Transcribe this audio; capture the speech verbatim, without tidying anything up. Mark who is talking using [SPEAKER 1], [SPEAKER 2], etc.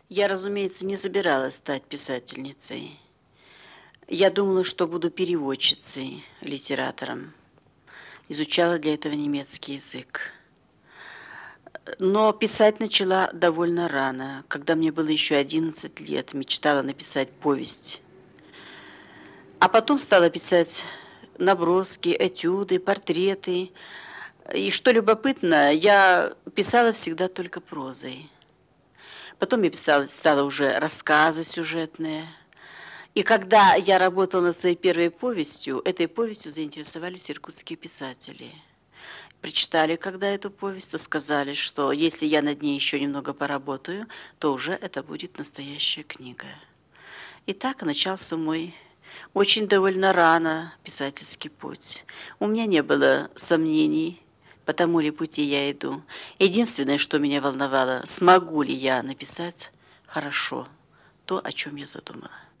[SPEAKER 1] Я, разумеется, не собиралась стать писательницей. Я думала, что буду переводчицей, литератором. Изучала для этого немецкий язык. Но писать начала довольно рано. Когда мне было еще одиннадцать лет, мечтала написать повесть. А потом стала писать наброски, этюды, портреты. И что любопытно, я писала всегда только прозой. Потом я писала, стала уже рассказы сюжетные. И когда я работала над своей первой повестью, этой повестью заинтересовались иркутские писатели. Прочитали, когда эту повесть, то сказали, что если я над ней еще немного поработаю, то уже это будет настоящая книга. И так начался мой очень довольно рано писательский путь. У меня не было сомнений, по тому ли пути я иду. Единственное, что меня волновало, смогу ли я написать хорошо то, о чем я задумала.